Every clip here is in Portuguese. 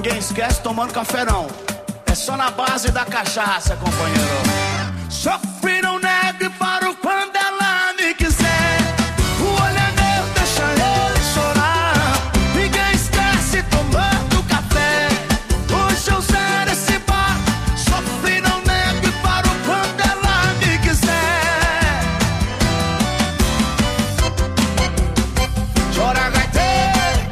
ninguém esquece tomando café não. É só na base da cachaça, companheiro. Sofri, não nego e paro quando ela me quiser. O olho é meu, deixa ele chorar. Ninguém esquece tomando café. Hoje eu zero esse bar. Sofri, não nego e paro quando ela me quiser. Chora, gaiteiro.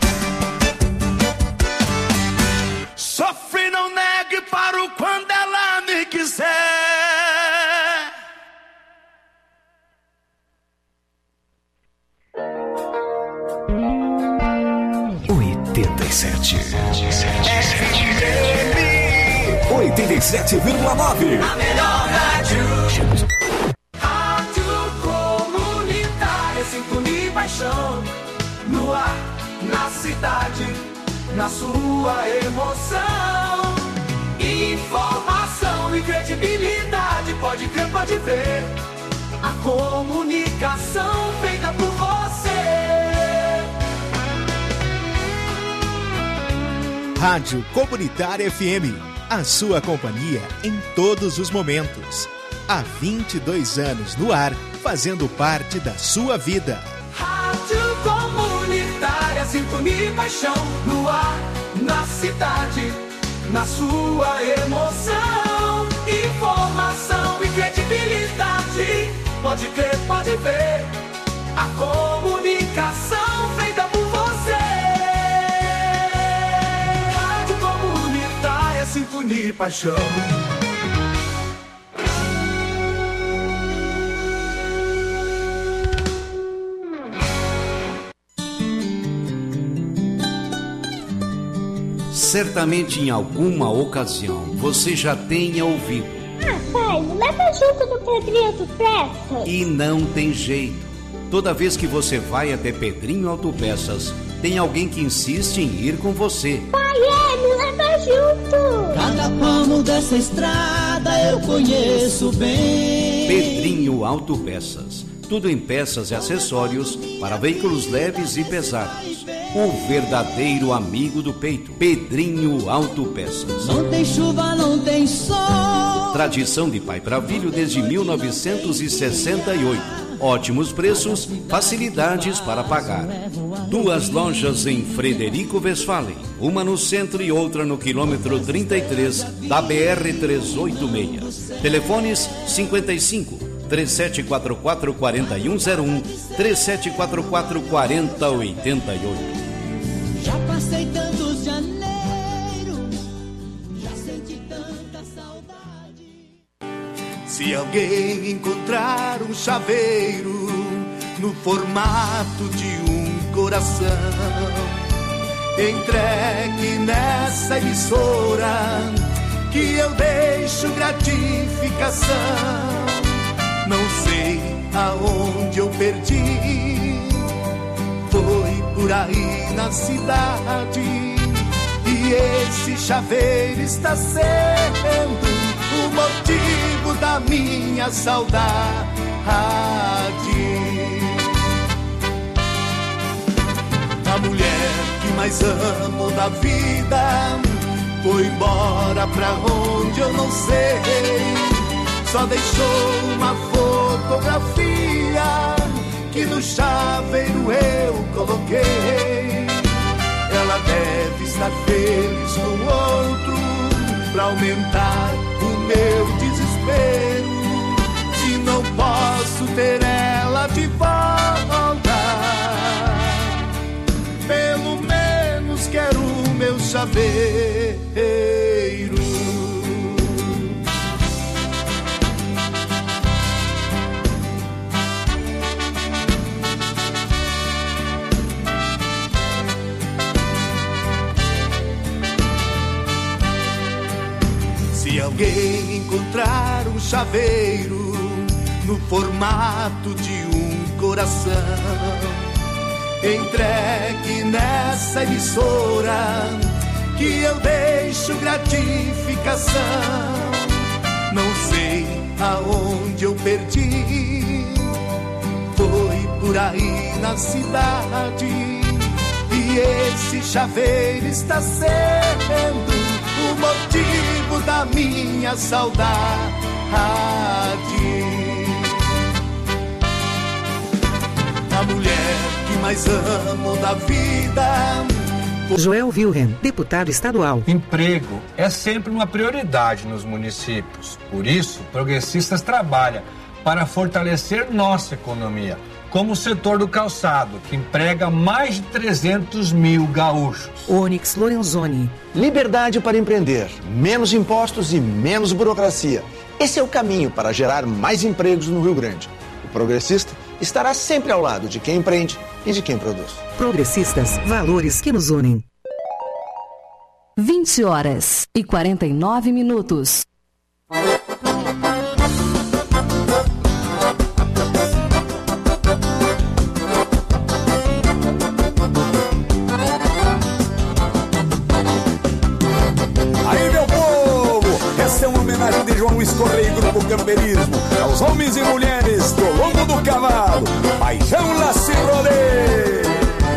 Sofri, não nego e paro quando ela me quiser. 87,9. A melhor rádio. Rádio Comunitária, sintonia e paixão. No ar, na cidade, na sua emoção. Informação e credibilidade, pode crer, pode ver. A comunicação feita por você. Rádio Comunitária FM, a sua companhia em todos os momentos. Há 22 anos no ar, fazendo parte da sua vida. Rádio Comunitária, sintonia e paixão. No ar, na cidade, na sua emoção. Informação e credibilidade, pode crer, pode ver. A comunicação feita por você. Rádio Comunitária, sintonia e paixão. Certamente em alguma ocasião você já tenha ouvido. Ah, pai, me leva junto no Pedrinho Autopeças. E não tem jeito. Toda vez que você vai até Pedrinho Autopeças, tem alguém que insiste em ir com você. Pai, me leva junto. Cada palmo dessa estrada eu conheço bem. Pedrinho Autopeças. Tudo em peças e acessórios para veículos leves e pesados. O verdadeiro amigo do peito. Pedrinho Autopeças. Não tem chuva, não tem sol. Tradição de pai para filho desde 1968. Ótimos preços, facilidades para pagar. 2 lojas em Frederico Westphalen. Uma no centro e outra no quilômetro 33 da BR-386. Telefones 55 3744 4101, 3744 4088. Já passei tantos janeiros, já senti tanta saudade. Se alguém encontrar um chaveiro no formato de um coração, entregue nessa emissora que eu deixo gratificação. Não sei aonde eu perdi, foi por aí na cidade, e esse chaveiro está sendo o motivo da minha saudade. A mulher que mais amo na vida foi embora pra onde eu não sei. Só deixou uma fotografia que no chaveiro eu coloquei. Ela deve estar feliz com outro pra aumentar o meu desespero. Se não posso ter ela de volta, pelo menos quero o meu chaveiro. Se alguém encontrar um chaveiro no formato de um coração, entregue nessa emissora que eu deixo gratificação. Não sei aonde eu perdi, foi por aí na cidade, e esse chaveiro está sendo o motivo da minha saudade. A mulher que mais amo da vida. Joel Wilhelm, deputado estadual. Emprego é sempre uma prioridade nos municípios. Por isso, Progressistas trabalha para fortalecer nossa economia, como o setor do calçado, que emprega mais de 300 mil gaúchos. Onyx Lorenzoni. Liberdade para empreender, menos impostos e menos burocracia. Esse é o caminho para gerar mais empregos no Rio Grande. O Progressista estará sempre ao lado de quem empreende e de quem produz. Progressistas, valores que nos unem. 20h49. Aí, meu povo, essa é uma homenagem de João Luiz Correia e Grupo Camperismo aos homens e mulheres do lombo do cavalo. Paixão, laço e rolê.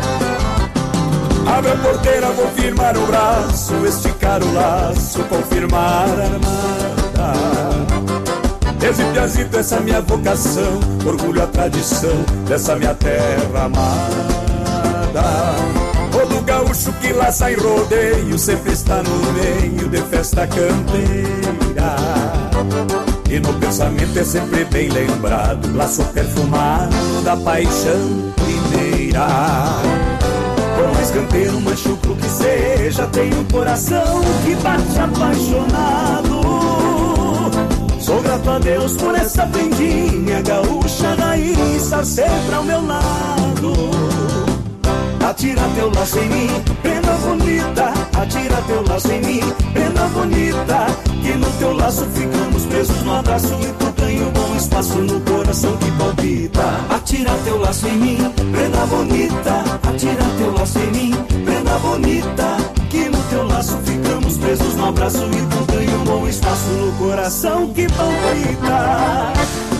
Abre a porteira, vou firmar o braço, esticar o laço, confirmar a armada. Desde piazito essa minha vocação, orgulho a tradição dessa minha terra amada. Todo gaúcho que laça em rodeio sempre está no meio de festa campeira. E no pensamento é sempre bem lembrado, laço perfumado da paixão primeira. Por mais campeiro, machuco que seja, tenho um coração que bate apaixonado. Sou grato a Deus por essa prendinha gaúcha raiz estar sempre ao meu lado. Atira teu laço em mim, prenda bonita. Atira teu laço em mim, prenda bonita. Que no teu laço ficamos presos no abraço e tu ganha um bom espaço no coração que palpita. Atira teu laço em mim, prenda bonita. Atira teu laço em mim, prenda bonita. Que no teu laço ficamos presos no abraço e tu ganha um bom espaço no coração que palpita.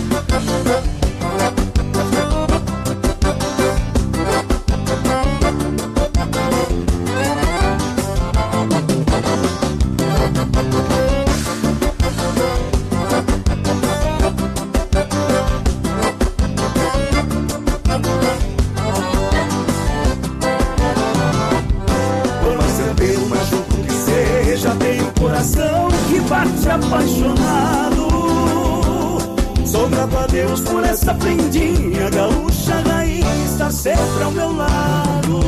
Que bate apaixonado. Sou grato a Deus por essa prendinha gaúcha raiz estar sempre ao meu lado.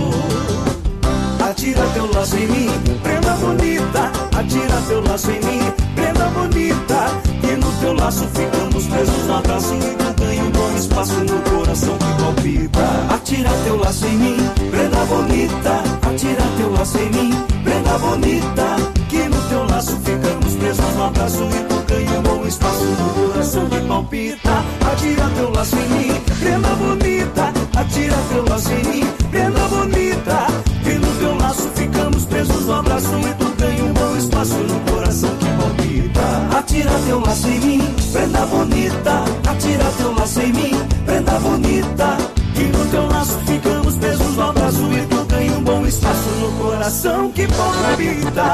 Atira teu laço em mim, prenda bonita. Atira teu laço em mim, prenda bonita. Que no teu laço ficamos presos no abraço e tu ganha um bom espaço no coração que palpita. Atira teu laço em mim, prenda bonita. Atira teu laço em mim, prenda bonita. Que no teu laço ficamos presos no abraço e tu ganha um bom espaço no coração que palpita. Atira teu laço em mim, prenda bonita. Atira teu laço em mim, prenda bonita. Que no teu laço ficamos presos no abraço e tu ganha um bom espaço no coração que palpita. Atira teu laço em mim, prenda bonita. Atira teu laço em mim, prenda bonita. Que no teu laço ficamos presos no abraço e tu ganha um bom espaço no coração que palpita.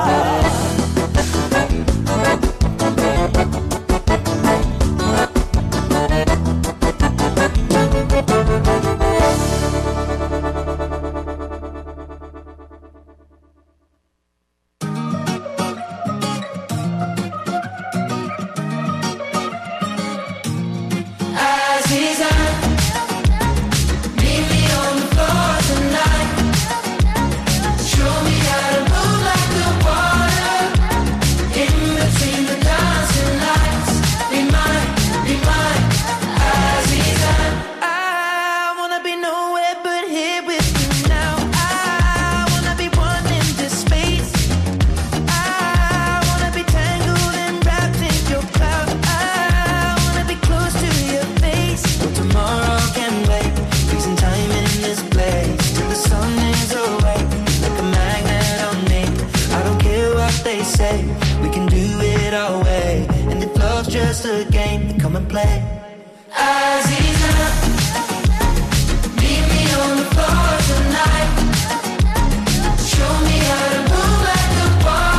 Show me how to move like the water.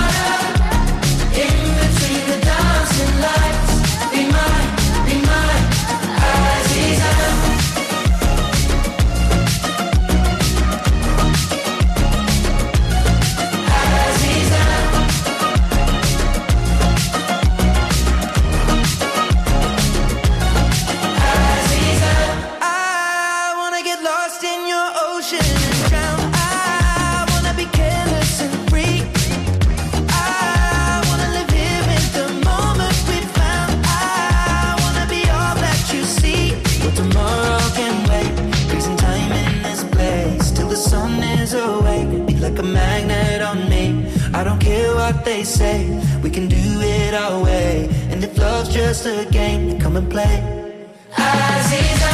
what they say. We can do it our way. And if love's just a game, then come and play. Aziza,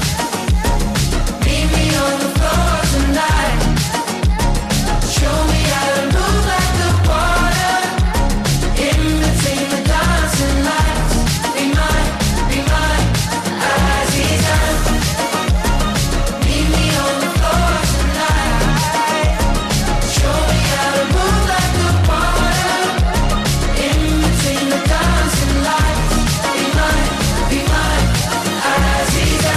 meet me on the floor tonight. Show me how to move like the water. In between the dancing lights. Be mine, Aziza. Meet me on the floor tonight. Show me how to move like the water. In between the dancing lights. Be mine, Aziza.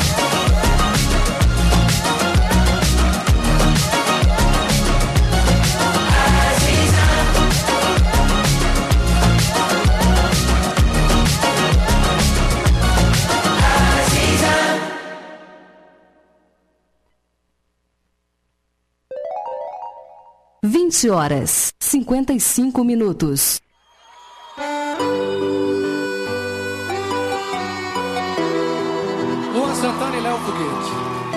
Aziza. 20h55. Luan Santana e Léo Foguete.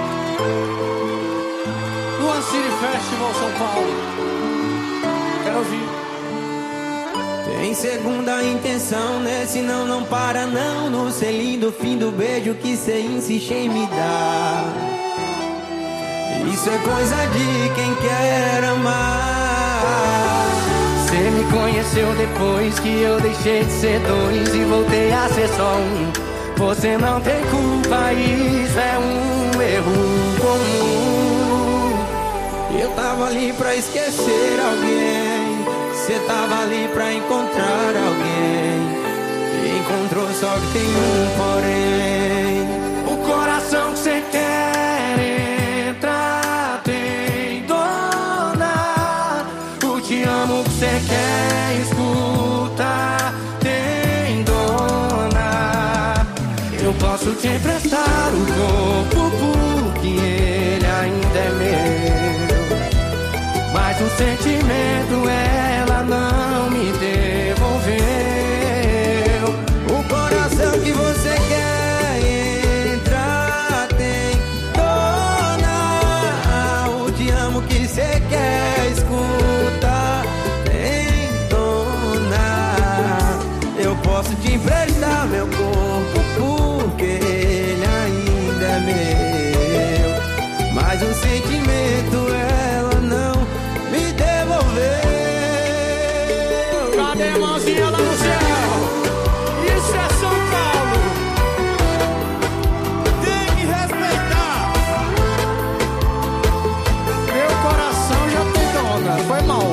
Luan City Festival São Paulo. Quero ouvir. Tem segunda intenção, né? Senão não para não. No selinho do fim do beijo que cê insiste em me dar. Isso é coisa de quem quer amar. Cê me conheceu depois que eu deixei de ser dois e voltei a ser só um. Você não tem culpa, isso é um erro comum. Eu tava ali pra esquecer alguém. Cê tava ali pra encontrar alguém. E encontrou só que tem um porém. O coração que cê quer entrar tem dona. O te amo que cê quer escutar tem dona. Eu posso te emprestar o corpo porque ele ainda é meu. Mas o sentimento ela não me devolveu. O coração que você quer entrar tem dona. O te amo que você quer escutar tem dona. Eu posso te emprestar meu corpo porque ele ainda é meu. Mas o sentimento ela não me devolveu. Cadê a mãozinha lá no céu? Isso é São Paulo. Tem que respeitar. Meu coração já tem dona. Foi mal.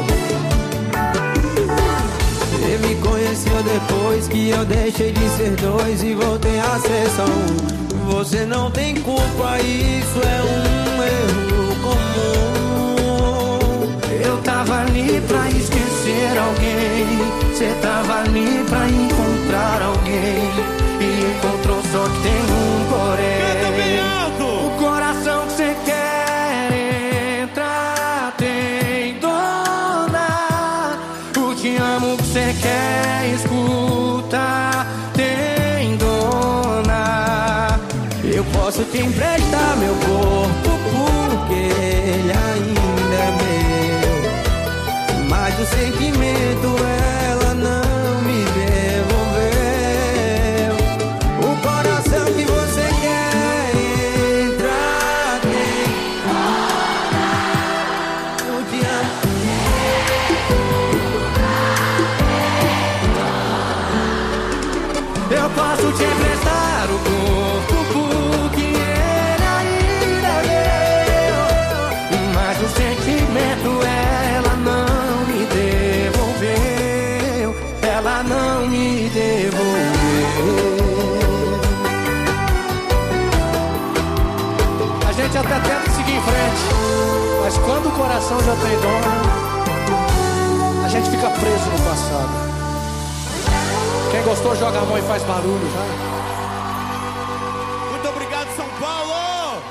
Você me conheceu depois que eu deixei de ser dois e voltei a ser só um. Você não tem culpa, isso é um erro comum. Eu tava ali pra esquecer alguém. Cê tava ali pra encontrar alguém. E encontrou só que tem um porém. O coração que cê quer entrar tem dona. O te amo que cê quer escutar tem dona. Eu posso te emprestar meu corpo porque ele ainda é meu. Mas o sentimento ela não me devolveu. O coração que você quer entrar tem eu te amo. Eu posso te emprestar o corpo porque ele ainda é meu. Mas o sentimento ela não me devolveu. Ela não me devolveu. A gente até tenta seguir em frente, mas quando o coração já tem dona, a gente fica preso no passado. Quem gostou joga a mão e faz barulho, tá? Muito obrigado, São Paulo!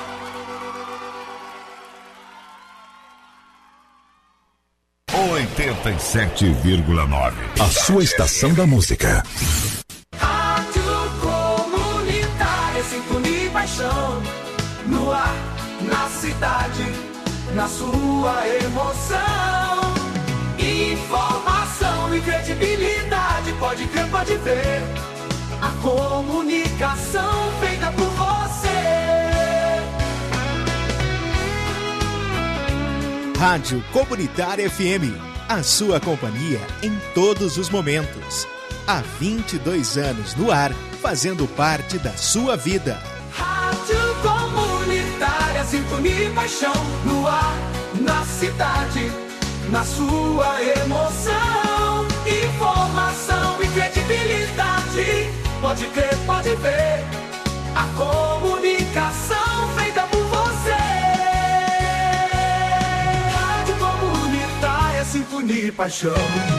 A sua estação da música. Rádio Comunitária, sintonia e paixão. No ar, na cidade, na sua emoção. Informação pode ver. A comunicação feita por você. Rádio Comunitária FM, a sua companhia em todos os momentos. Há 22 anos no ar, fazendo parte da sua vida. Rádio Comunitária, sintonia e paixão no ar, na cidade, na sua emoção. Informação e credibilidade, pode crer, pode ver. A comunicação feita por você. Rádio Comunitária, sintonia e paixão.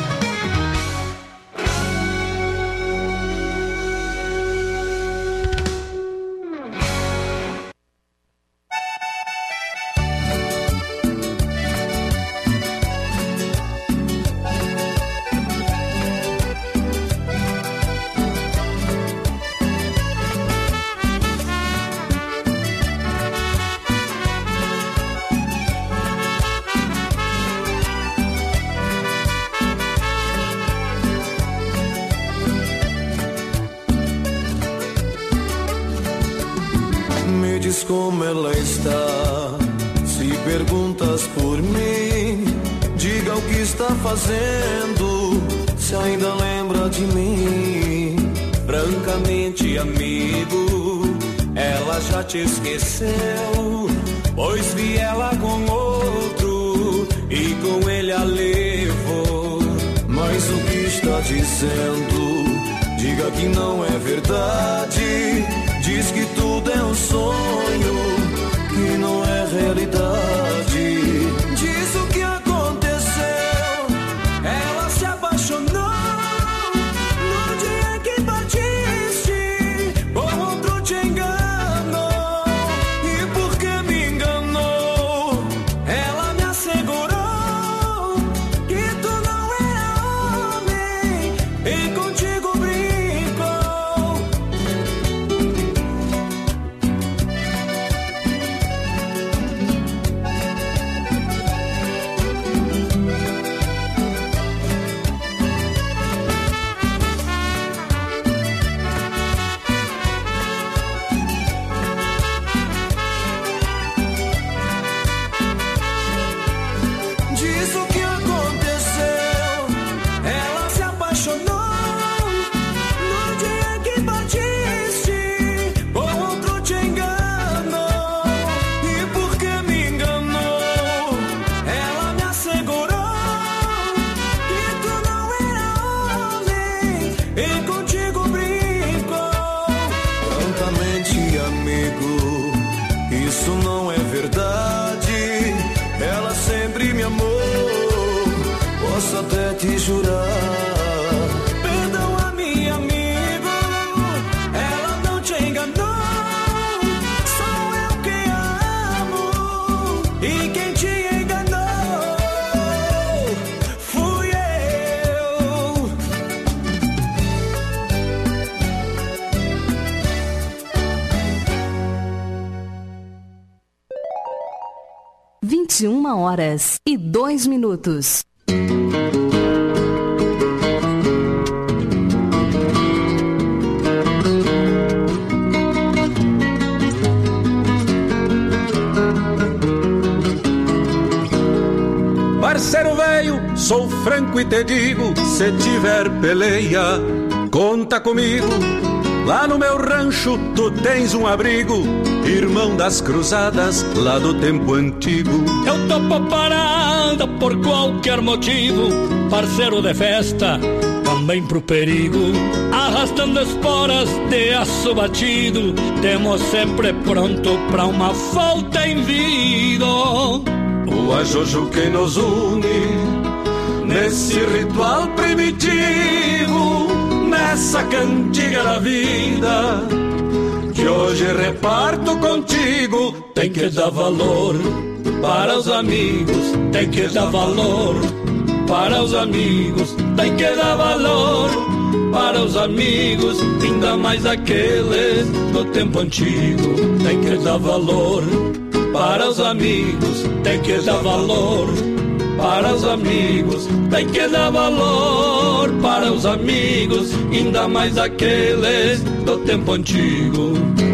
Como ela está, se perguntas por mim, diga o que está fazendo, se ainda lembra de mim. Francamente, amigo, ela já te esqueceu, pois vi ela com outro e com ele a levou. Mas o que está dizendo, diga que não é verdade. Diz que tudo é um sonho, que não é realidade. Diz o que aconteceu, ela se apaixonou no dia que partiste, com outro te enganou. E porque me enganou, ela me assegurou que tu não era homem e contigo brincou. Até te jurar, perdoa-me, amigo, ela não te enganou, sou eu que amo, e quem te enganou fui eu. (21h02). Parceiro velho, sou franco e te digo, se tiver peleia, conta comigo. Lá no meu rancho tu tens um abrigo, irmão das cruzadas lá do tempo antigo. Eu topo parada por qualquer motivo, parceiro de festa, também pro perigo. Arrastando esporas de aço batido, temos sempre pronto pra uma falta em vida. O ajojo que nos une nesse ritual primitivo, nessa cantiga da vida que hoje reparto contigo. Tem que dar valor para os amigos, tem que dar valor para os amigos, tem que dar valor para os amigos, ainda mais aqueles do tempo antigo. Tem que dar valor para os amigos, tem que dar valor para os amigos, tem que dar valor. valor para os amigos, ainda mais aqueles do tempo antigo.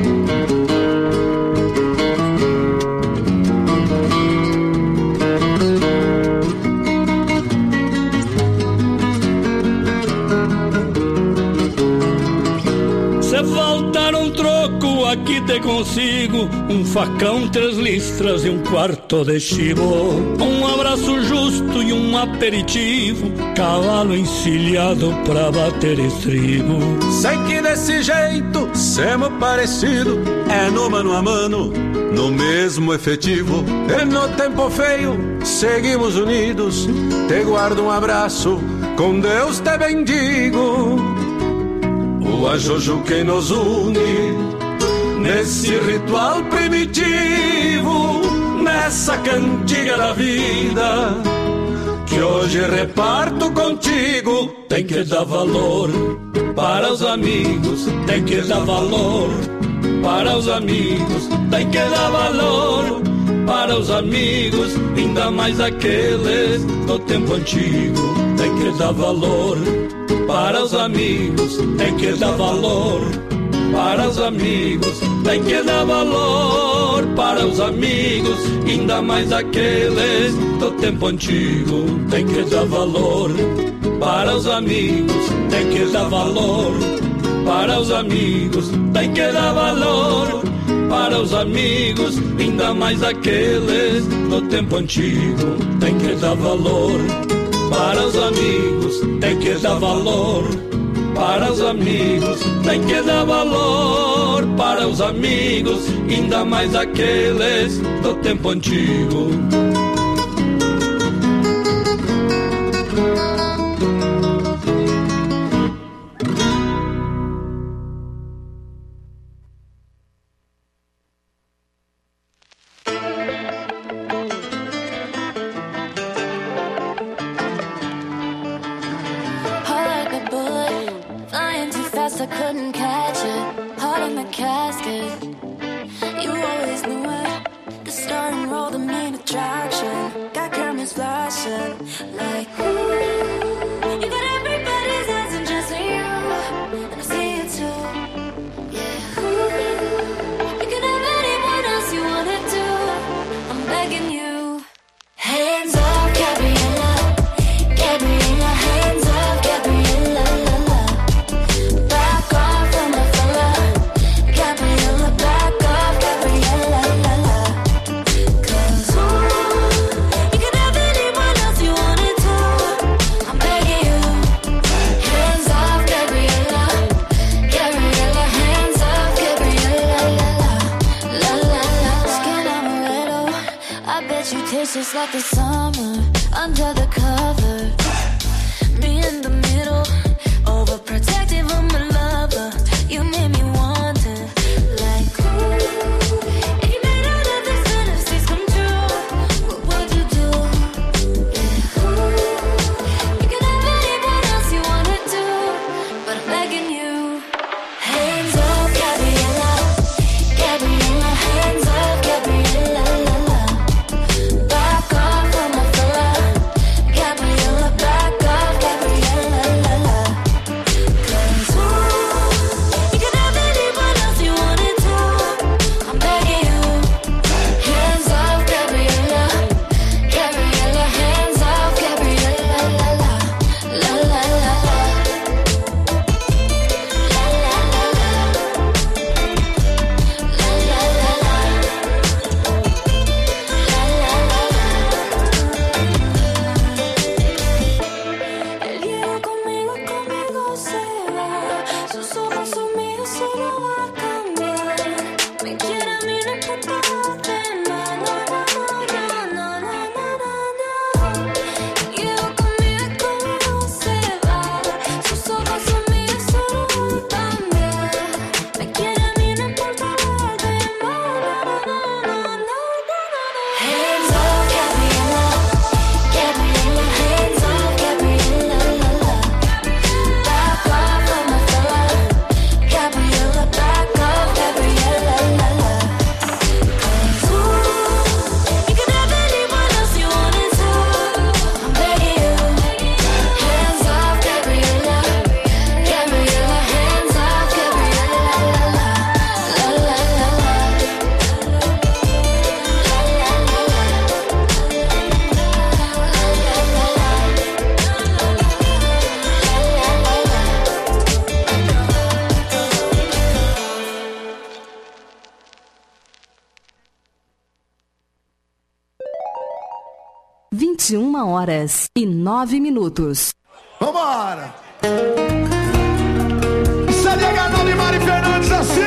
Se faltar um troco, aqui te consigo um facão, 3 listras e um quarto de chivo, um abraço justo e um aperitivo, cavalo encilhado pra bater estribo. Sei que desse jeito, semo parecido, é no mano a mano, no mesmo efetivo. E no tempo feio, seguimos unidos, te guardo um abraço, com Deus te bendigo. O ajojo que nos une, nesse ritual primitivo, nessa cantiga da vida, que hoje reparto contigo. Tem que dar valor para os amigos, tem que dar valor para os amigos, tem que dar valor para os amigos, ainda mais aqueles do tempo antigo. Tem que dar valor para os amigos, tem que dar valor para os amigos, tem que dar valor para os amigos, ainda mais aqueles do tempo antigo. Tem que dar valor para os amigos, tem que dar valor para os amigos, tem que dar valor para os amigos, ainda mais aqueles do tempo antigo. Tem que dar valor para os amigos, tem que dar valor para os amigos, tem que dar valor para os amigos, ainda mais aqueles do tempo antigo. I couldn't catch it, heart in the casket. You always knew it, the starting role, the main attraction. Got cameras flashing like ooh. You got everybody's eyes and just you, and I see it too. Yeah, ooh. You can have anyone else you wanna do. I'm begging you. Hands off, Gabriella, Gabriella. Hands off, Gabriella. Just like the summer under the cover, me in the middle, overprotective of my lover. You made me want it, like ooh. If you made all of these fantasies come true, what would you do? Yeah, ooh. You can have anyone else you wanna do, but I'm begging you. Hands off, Gabriella, Gabriella. Hands off, Gabriella. Gabriella, 21h09. Vambora! CDH9 e Mari Fernandes assim!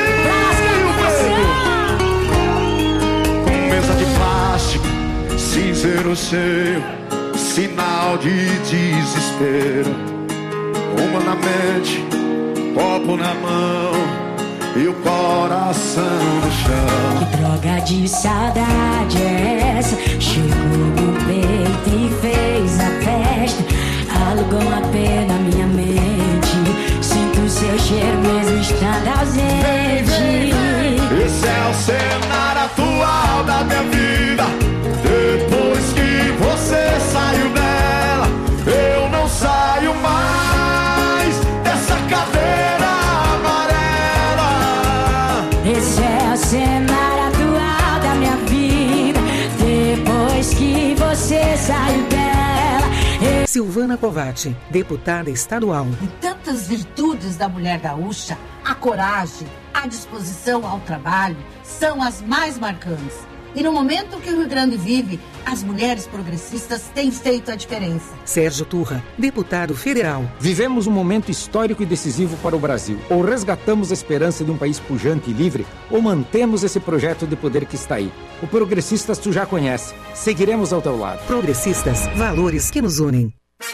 Com mesa de plástico, cinzeiro cheio, sinal de desespero. Uma na mente, copo na mão e o coração no chão. Que droga de saudade é essa? Chegou no peito e fez a festa. Alugou uma pena na minha mente. Sinto seu cheiro mesmo estando ausente. Esse é o cenário atual da minha vida. Depois que você saiu dela, eu não saio mais dessa cadeira amarela. Esse é o cenário atual da minha vida. Depois que você saiu dela. Silvana Covatti, deputada estadual. E tantas virtudes da mulher gaúcha, a coragem, a disposição ao trabalho, são as mais marcantes. E no momento que o Rio Grande vive, as mulheres progressistas têm feito a diferença. Sérgio Turra, deputado federal. Vivemos um momento histórico e decisivo para o Brasil. Ou resgatamos a esperança de um país pujante e livre, ou mantemos esse projeto de poder que está aí. O Progressistas tu já conhece. Seguiremos ao teu lado. Progressistas, valores que nos unem.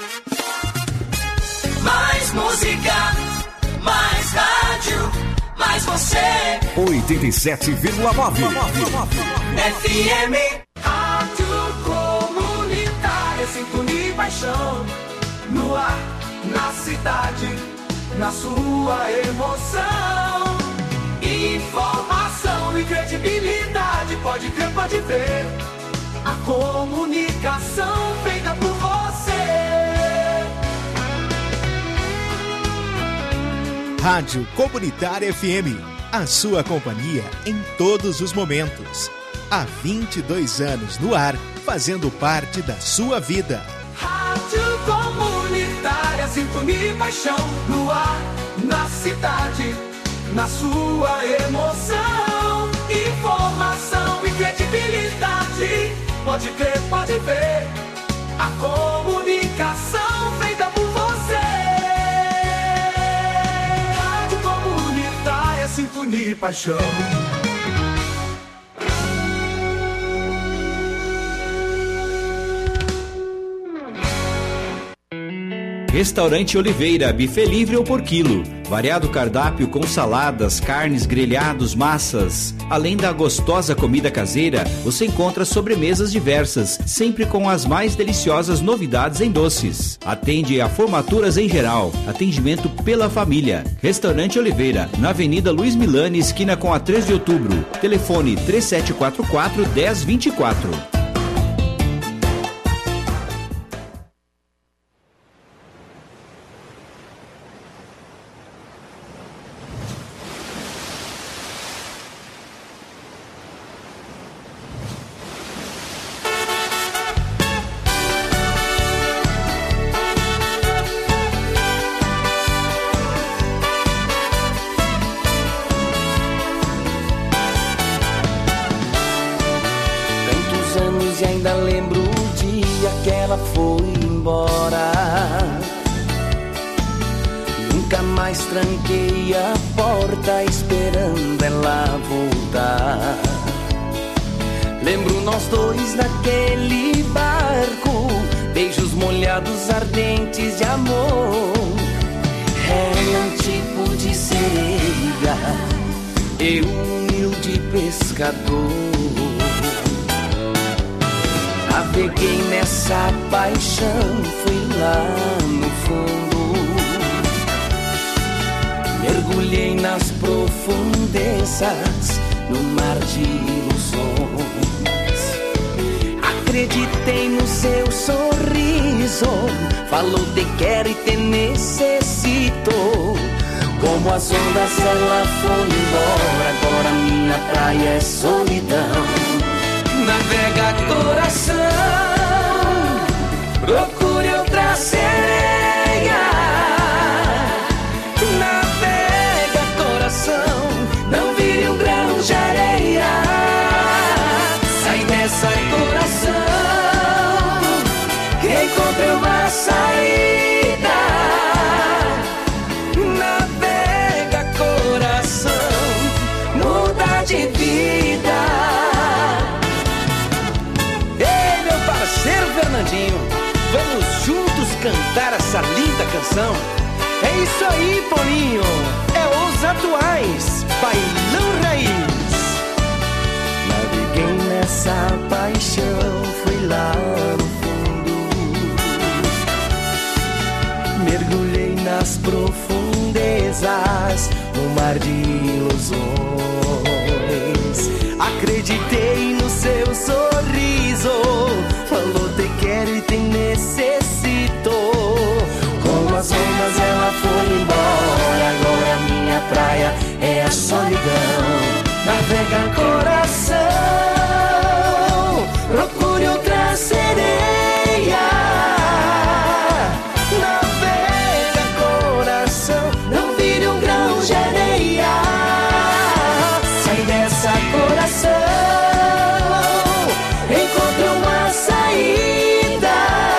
Mais música, mais rádio, mais você. 87,9 FM. Rádio Comunitária, sintonia e paixão. No ar, na cidade, na sua emoção. Informação e credibilidade, pode crer, pode ver. A comunicação feita por você. Rádio Comunitária FM, a sua companhia em todos os momentos. Há 22 anos no ar, fazendo parte da sua vida. Rádio Comunitária, sintonia e paixão. No ar, na cidade, na sua emoção. Informação e credibilidade, pode crer, pode ver. A comunicação feita por você. Rádio Comunitária, sintonia e paixão. Restaurante Oliveira, buffet livre ou por quilo. Variado cardápio com saladas, carnes, grelhados, massas. Além da gostosa comida caseira, você encontra sobremesas diversas, sempre com as mais deliciosas novidades em doces. Atende a formaturas em geral. Atendimento pela família. Restaurante Oliveira, na Avenida Luiz Milani, esquina com a 3 de outubro. Telefone 3744-1024. Naveguei nessa paixão, fui lá no fundo. Mergulhei nas profundezas, no mar de ilusões. Acreditei no seu sorriso, falou te quero e te necessito. Como as ondas ela foi embora, agora minha praia é solidão. Navega coração, procure outra sereia. Navega coração, não vire um grão de areia. Sai dessa coração, cantar essa linda canção. É isso aí, Paulinho, é os atuais Bailão Raiz. Naveguei nessa paixão, fui lá no fundo, mergulhei nas profundezas, no mar de ilusões. Acreditei no seu sorriso, falou te quero e te necessito. Com as ondas ela foi embora, agora minha praia é a solidão. Navega coração, procure outra sereia. Navega coração, não vire um grão de areia. Sai dessa coração, encontre uma saída.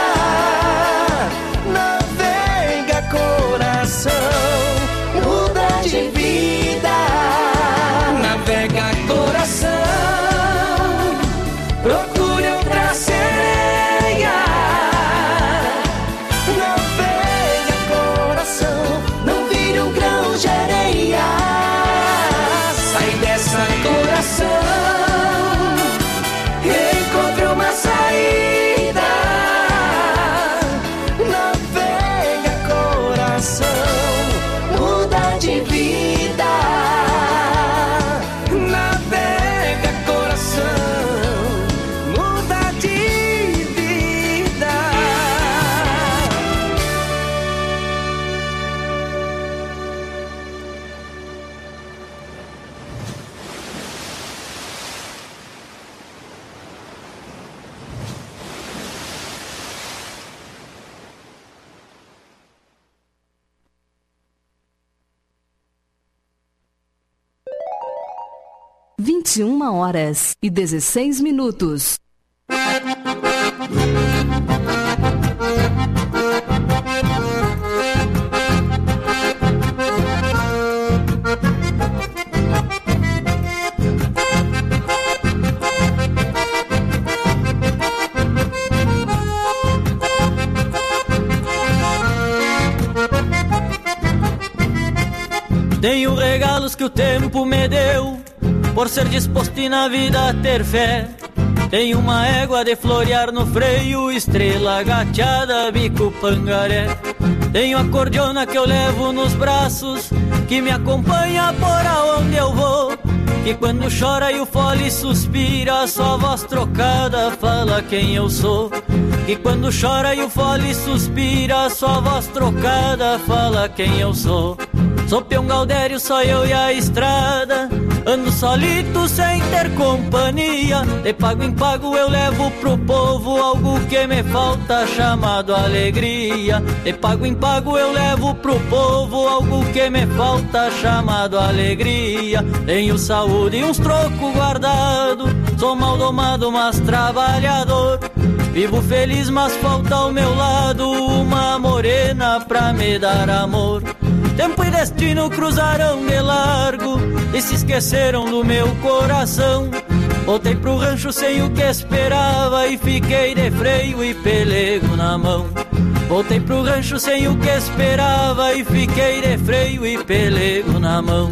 Navega coração, muda de vida. Navega coração, procure outra sereia. Navega coração, não vire um grão de areia. Sai dessa coração, encontre uma saída. Navega coração, muda de vida. Navega coração, muda de vida. Vinte e 21h16. Tenho regalos que o tempo me deu, por ser disposto e na vida ter fé. Tenho uma égua de florear no freio, estrela gateada, bico pangaré. Tenho a cordiona que eu levo nos braços, que me acompanha por aonde eu vou. Que quando chora e o fole suspira, só voz trocada fala quem eu sou. Que quando chora e o fole suspira, só voz trocada fala quem eu sou. Sou peão gaudério, só eu e a estrada, ando solito sem ter companhia. De pago em pago eu levo pro povo algo que me falta, chamado alegria. De pago em pago eu levo pro povo algo que me falta, chamado alegria. Tenho saúde e uns trocos guardados, sou mal domado mas trabalhador. Vivo feliz mas falta ao meu lado uma morena pra me dar amor. Tempo e destino cruzaram de largo e se esqueceram do meu coração. Voltei pro rancho sem o que esperava e fiquei de freio e pelego na mão. Voltei pro rancho sem o que esperava e fiquei de freio e pelego na mão.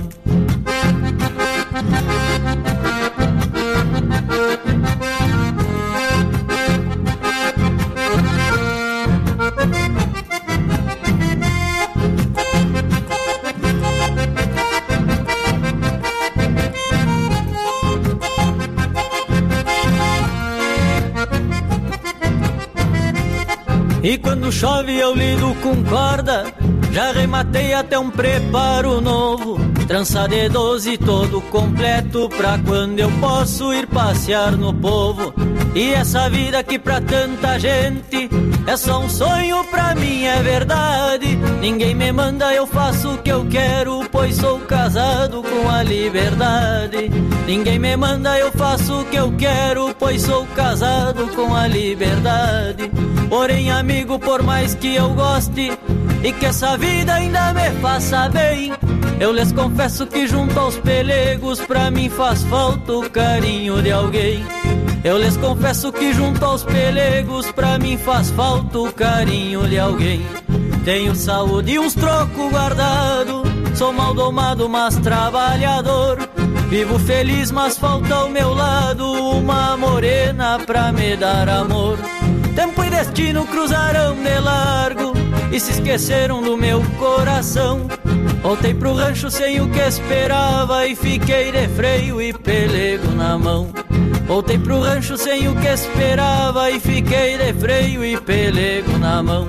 E quando chove eu lido com corda, já rematei até um preparo novo. Trança de 12 todo completo, pra quando eu posso ir passear no povo. E essa vida que pra tanta gente é só um sonho, pra mim é verdade. Ninguém me manda, eu faço o que eu quero, pois sou casado com a liberdade. Ninguém me manda, eu faço o que eu quero, pois sou casado com a liberdade. Porém, amigo, por mais que eu goste e que essa vida ainda me faça bem, eu lhes confesso que junto aos pelegos pra mim faz falta o carinho de alguém. Eu lhes confesso que junto aos pelegos pra mim faz falta o carinho de alguém. Tenho saúde e uns trocos guardado, sou mal domado mas trabalhador. Vivo feliz mas falta ao meu lado uma morena pra me dar amor. Tempo e destino cruzaram de largo e se esqueceram do meu coração. Voltei pro rancho sem o que esperava e fiquei de freio e pelego na mão. Voltei pro rancho sem o que esperava e fiquei de freio e pelego na mão.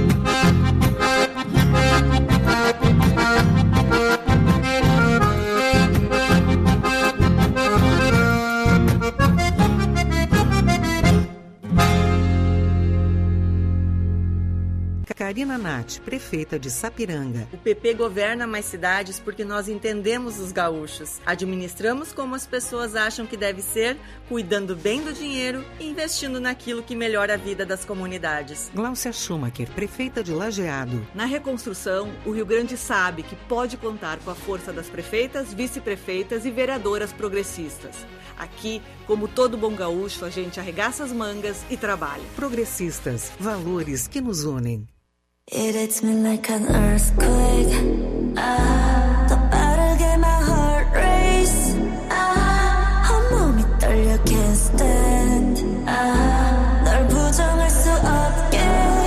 Karina Nath, prefeita de Sapiranga. O PP governa mais cidades porque nós entendemos os gaúchos. Administramos como as pessoas acham que deve ser, cuidando bem do dinheiro e investindo naquilo que melhora a vida das comunidades. Gláucia Schumacher, prefeita de Lajeado. Na reconstrução, o Rio Grande sabe que pode contar com a força das prefeitas, vice-prefeitas e vereadoras progressistas. Aqui, como todo bom gaúcho, a gente arregaça as mangas e trabalha. Progressistas, valores que nos unem. It hits me like an earthquake. 더 빠르게 my heart race. 온몸이 떨려 can't stand. 널 부정할 수 없게.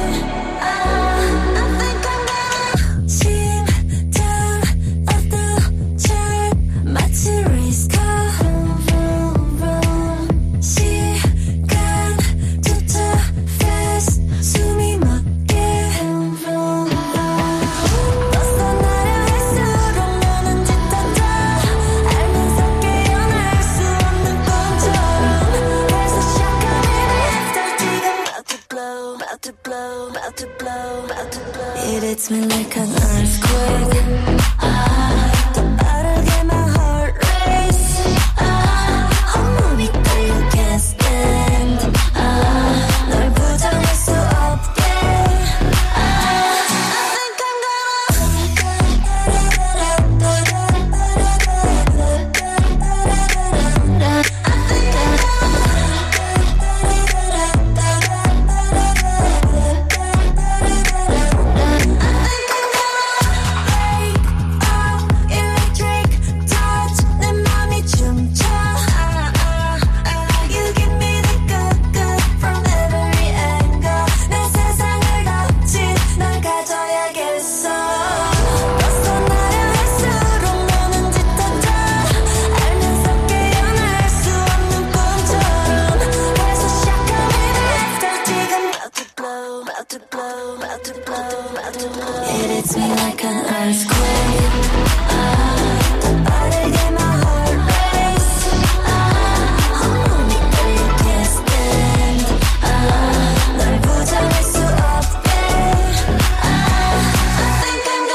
I think I'm gonna 심장 어떠쳐 마치 race car. 시간 쫓아 fast 숨이 멎게. It hits me like an earthquake. 더 빠르게 my heart race. 온몸이 떨려 can't stand. 널 부정할 수 없게. I think I'm It hits me like an earthquake. 더 빠르게 my heart race. 온몸이 떨려 can't stand. 널 부정할 수 없게. I think I'm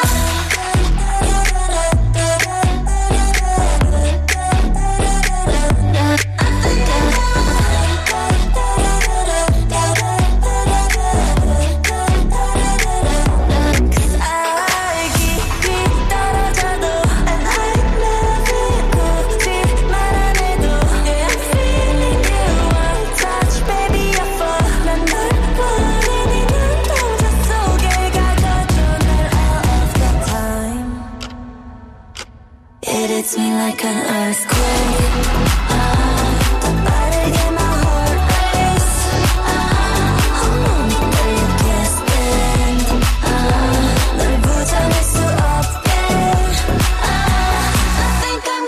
It hits me like an earthquake. 더 빠르게 my heart race. 온몸이 떨려 can't stand. 널 부정할 수 없게. I think I'm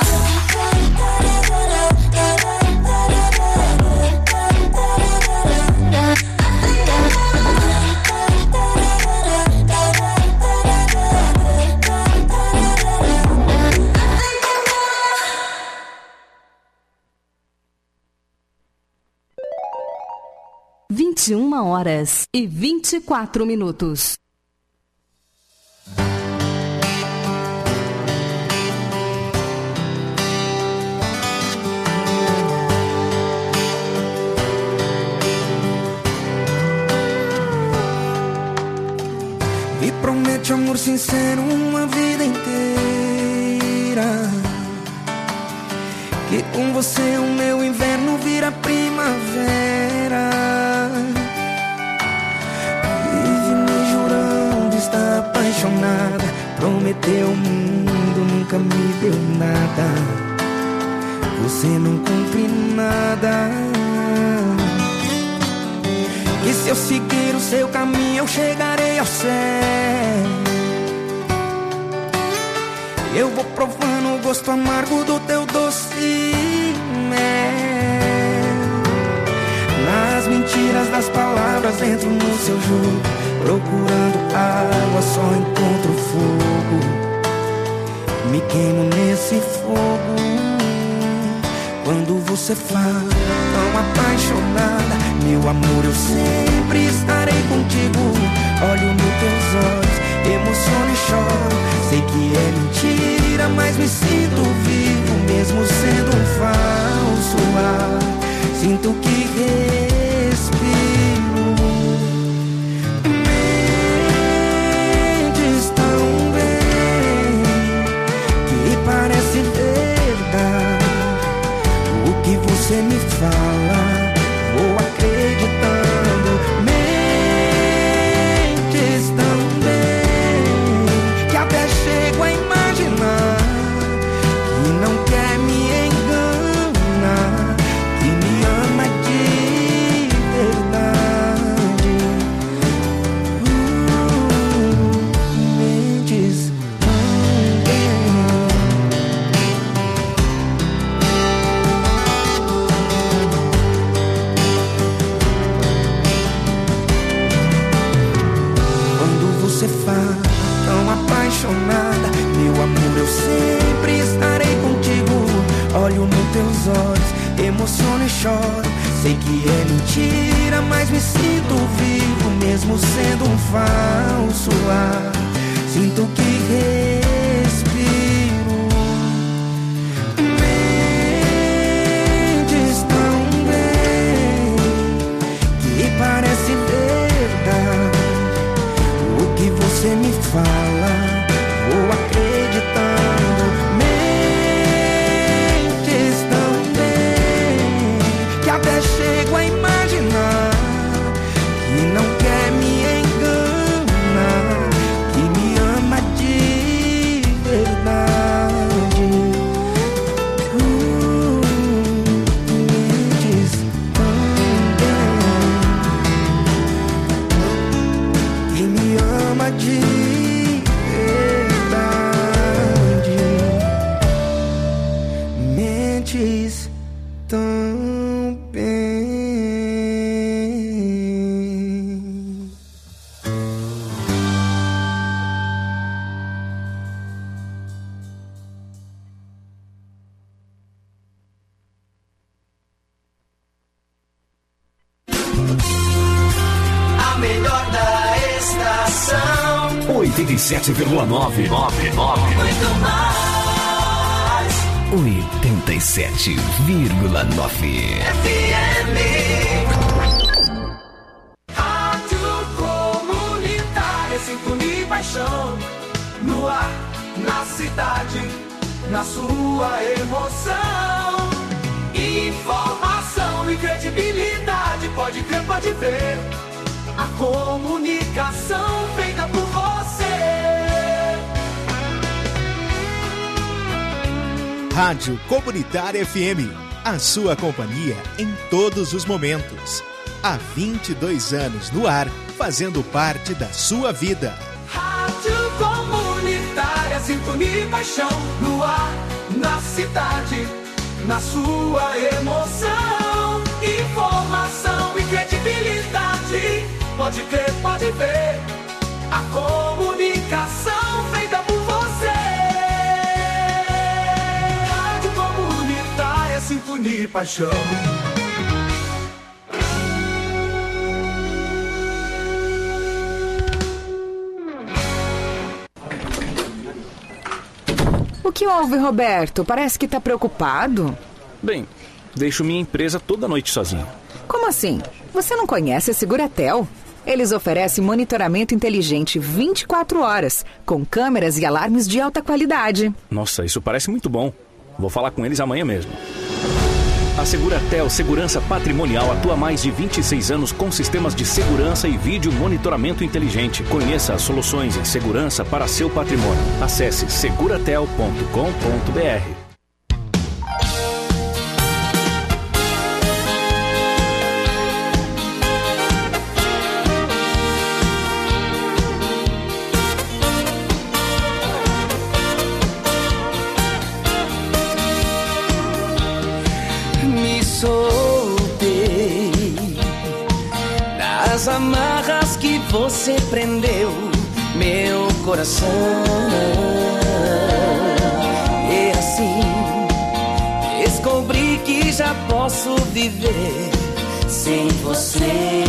Vinte 21h24. E promete amor sincero uma vida inteira. Que Com você o meu inverno vira primavera. Vive me jurando estar apaixonada. Prometeu o mundo, nunca me deu nada. Você não cumpre nada. E se eu seguir o seu caminho eu chegarei ao céu. Eu vou provando o gosto amargo do teu doce mel. Nas mentiras das palavras entro no seu jogo. Procurando água só encontro fogo. Me queimo nesse fogo. Quando você fala tão apaixonada, meu amor, eu sempre estarei contigo. Olho nos teus olhos, emociono e choro. Sei que é mentira, mas me sinto vivo, mesmo sendo um falso ar. Sinto que respiro. Mentes tão bem que parece verdade. O que você me fala, vou acreditando. Mentes tão bem que até chego a imaginar que não quer me enganar, que me ama de verdade. Mentes tão bem. Você fala tão apaixonada, meu amor, eu sempre estarei contigo. Olho nos teus olhos, emociono e choro. Sei que é mentira, mas me sinto vivo, mesmo sendo um falso ar. Sinto que respiro. Mentes tão bem que parece verdade. O que você me fala, vou acreditando. Mentes tão bem que até chego a imaginar que não quer me enganar, que me ama de verdade. Mentes tão bem que me ama de verdade. Mentes tão bem. A melhor da estação 87,9. Muito mais 87,9. FM. Rádio Comunitária, sintonia e paixão. No ar, na cidade, na sua emoção. Informação e credibilidade, pode crer, pode ver. A comunicação feita por você. Rádio Comunitária FM, a sua companhia em todos os momentos. Há 22 anos no ar, fazendo parte da sua vida. Rádio Comunitária, sintonia e paixão. No ar, na cidade, na sua emoção. Informação e credibilidade, pode crer, pode ver. A comunicação feita por você. Rádio Comunitária, sintonia e paixão. O que houve, Roberto? Parece que tá preocupado. Bem, deixo minha empresa toda noite sozinho. Como assim? Você não conhece a Seguratel? Eles oferecem monitoramento inteligente 24 horas, com câmeras e alarmes de alta qualidade. Nossa, isso parece muito bom. Vou falar com eles amanhã mesmo. A Seguratel Segurança Patrimonial atua há mais de 26 anos com sistemas de segurança e vídeo monitoramento inteligente. Conheça as soluções em segurança para seu patrimônio. Acesse seguratel.com.br. As amarras que você prendeu meu coração. E assim descobri que já posso viver sem você.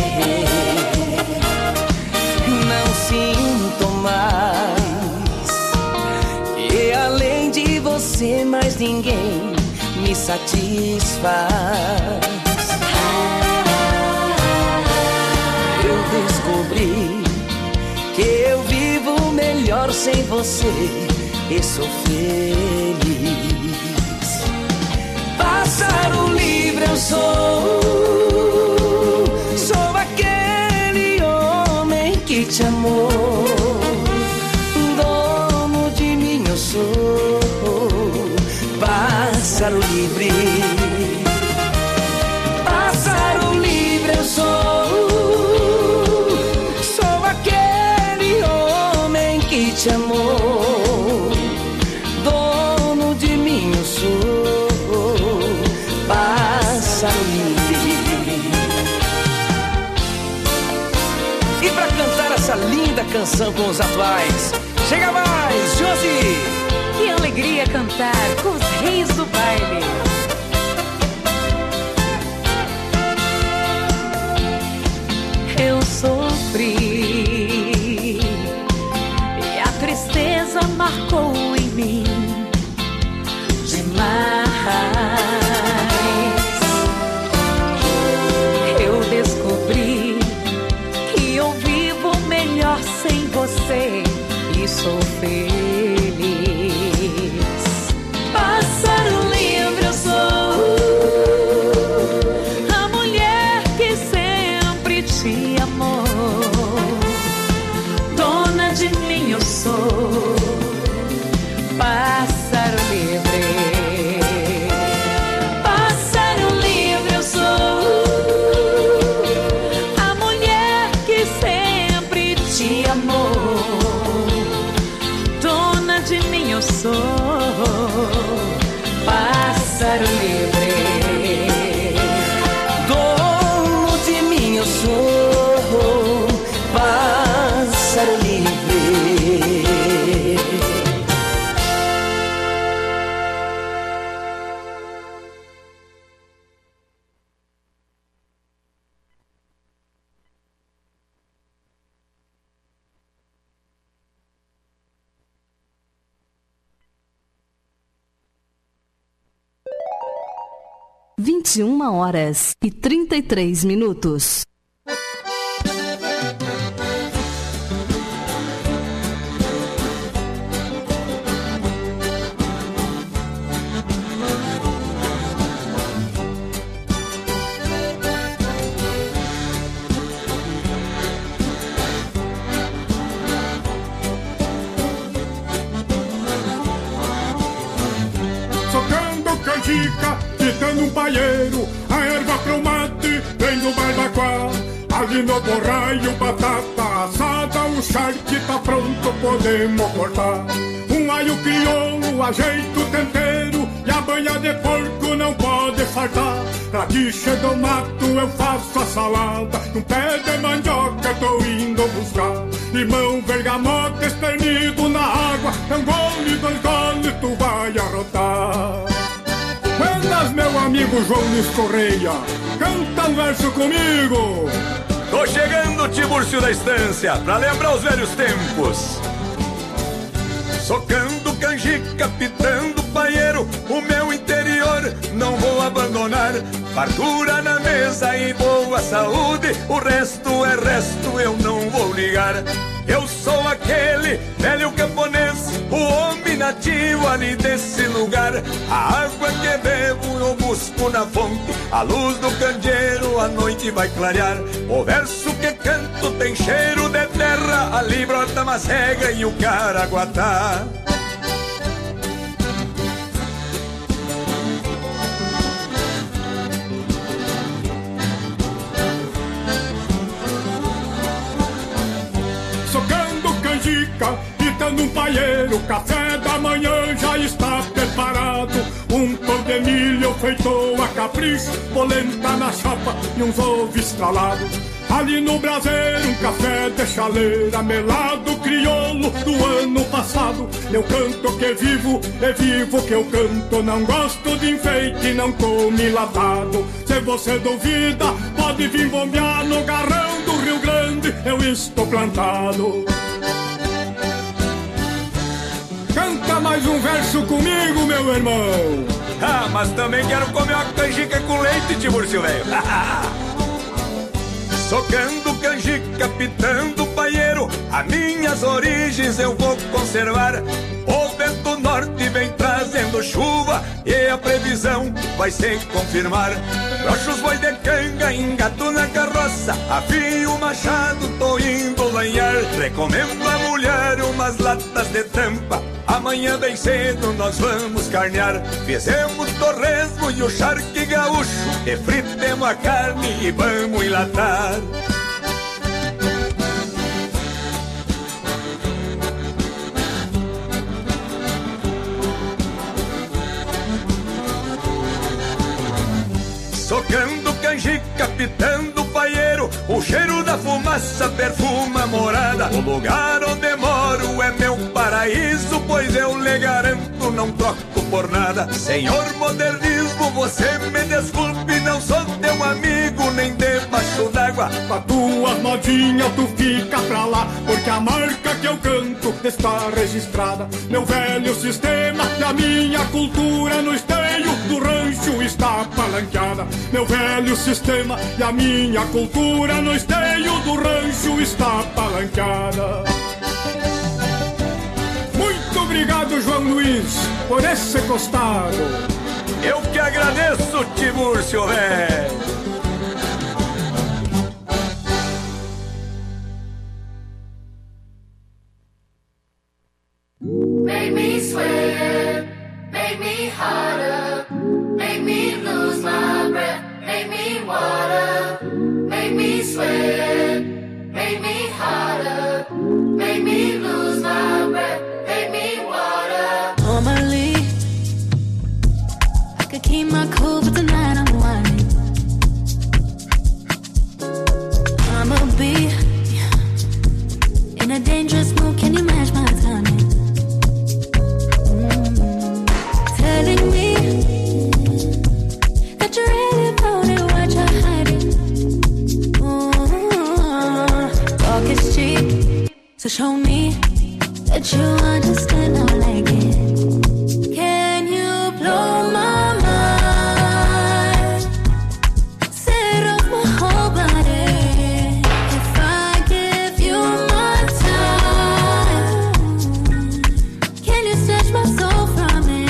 Não sinto mais que além de você mais ninguém me satisfaz. Descobri que eu vivo melhor sem você e sou feliz. Pássaro livre eu sou aquele homem que te amou. Dono de mim eu sou, pássaro livre. Pássaro livre eu sou. Te amor, dono de mim eu sou, pássaro livre. E pra cantar essa linda canção com os atuais, chega mais, Josi! Que alegria cantar com os reis do baile. Eu sofri, marcou em mim demais. Eu descobri que eu vivo melhor sem você e sou feliz. Pássaro livre eu sou, a mulher que sempre te amou. Dona de mim eu sou, pássaro livre. Pássaro livre eu sou, a mulher que sempre te amou. Dona de mim eu sou, pássaro livre. Dono de mim eu sou, pássaro livre. (21h33). Socando canjica, ditando um paieiro, a erva pro mate vem do barbacoa. Ali no borraio, batata assada, o charque tá pronto, podemos cortar. Um alho crioulo, ajeito o tempero, e a banha de porco não pode faltar. Radiche do mato, eu faço a salada, um pé de mandioca tô indo buscar. Limão, bergamota, espernido na água, um gole, dois goles, tu vai arrotar. Buenas, meu amigo João Luiz Correia, canta um verso comigo. Tô chegando, Tiburcio da Estância, pra lembrar os velhos tempos. Socando canjica, pitando paieiro, o meu interior não vou abandonar. Fartura na mesa e boa saúde, o resto é resto, eu não vou ligar. Eu sou aquele velho camponês, o homem nativo ali desse lugar. A água que bebo eu busco na fonte, a luz do candeeiro a noite vai clarear. O verso que canto tem cheiro de terra, ali brota macega e o caraguatá. Socando canjica, pitando um paieiro, o café da manhã já está preparado. Um pão de milho feito a capricho, polenta na chapa e uns ovos estralados. Ali no braseiro um café de chaleira, melado crioulo do ano passado. Eu canto que vivo, é vivo que eu canto. Não gosto de enfeite, não come latado. Se você duvida, pode vir bombear no garrão do Rio Grande, eu estou plantado. Canta mais um verso comigo, meu irmão. Ah, mas também quero comer uma canjica com leite, Tiburcio, velho. Socando canjica, pitando paieiro, as minhas origens eu vou conservar. O vento norte vem trazendo chuva e a previsão vai se confirmar. Brocho os boi de canga, engato na carroça, afio o machado, tô indo lanhar. Recomendo a mulher umas latas de tampa, amanhã bem cedo nós vamos carnear. Fizemos torresmo e o charque gaúcho, e fritemos a carne e vamos enlatar. Socando canjica, pitando paieiro, o cheiro da fumaça perfuma a morada. O lugar onde moro é meu paraíso, pois eu lhe garanto, não troco por nada. Senhor modernismo, você me desculpe, não sou teu amigo, nem debaixo d'água. Com as tuas modinhas tu fica pra lá, porque a marca que eu canto está registrada. Meu velho sistema e a minha cultura no esteio do rancho está palanqueada. Meu velho sistema e a minha cultura no esteio do rancho está palanqueada. Muito obrigado, João Luiz, por esse costado. Eu que agradeço, Tiburcio, velho. Make me sweat, make me harder, make me lose my breath, make me water, make me sweat, make me harder, make me lose my breath, make me water. Normally, I could keep my cool, but tonight I'm whining. I'ma be in a dangerous mood, can you match my timing? Telling me that you really about it, what you're hiding. Talk is cheap, so show me that you understand how I like it. Can you blow my mind? Set off my whole body. If I give you my time, can you snatch my soul from me?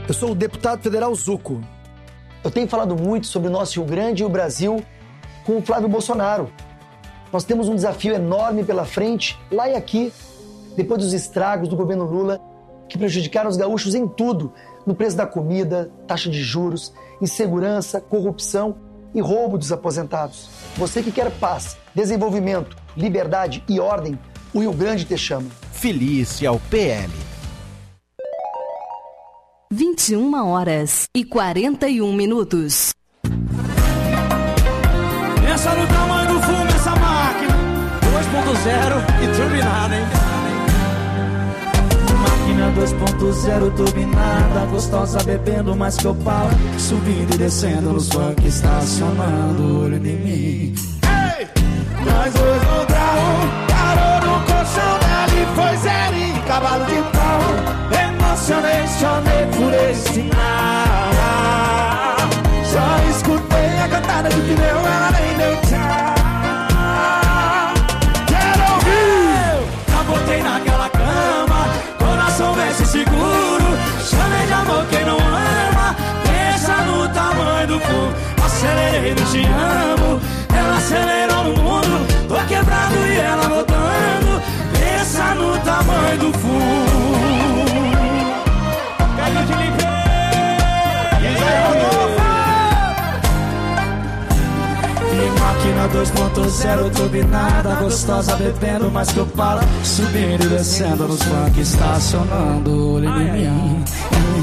Eu sou o deputado federal Zuco. Eu tenho falado muito sobre o nosso Rio Grande e o Brasil com o Flávio Bolsonaro. Nós temos um desafio enorme pela frente, lá e aqui, depois dos estragos do governo Lula, que prejudicaram os gaúchos em tudo, no preço da comida, taxa de juros, insegurança, corrupção e roubo dos aposentados. Você que quer paz, desenvolvimento, liberdade e ordem, o Rio Grande te chama. Filie-se ao PL. 21h41. Pensa no tamanho do fumo essa máquina 2.0 e turbinada, hein? Máquina 2.0 turbinada, gostosa bebendo mais que o pau, subindo e descendo nos funk, estacionando, olho em mim. Ei! Nós dois no carro, parou no colchão dela e foi zero e cavalo de pau. Emocionei, chorei por esse sinal. Só escutei a cantada de pneu, ela nem deu tchau. Quero ouvir! Capotei naquela cama, coração vence seguro. Chamei de amor quem não ama, pensa no tamanho do fogo. Acelerei no te amo, ela acelerou no mundo. Tô quebrado e ela voltando, pensa no tamanho do fundo. Caiu de limpeza. Máquina 2.0 turbinada, gostosa bebendo mais que eu paro, subindo e descendo nos funk, estacionando, olho em mim.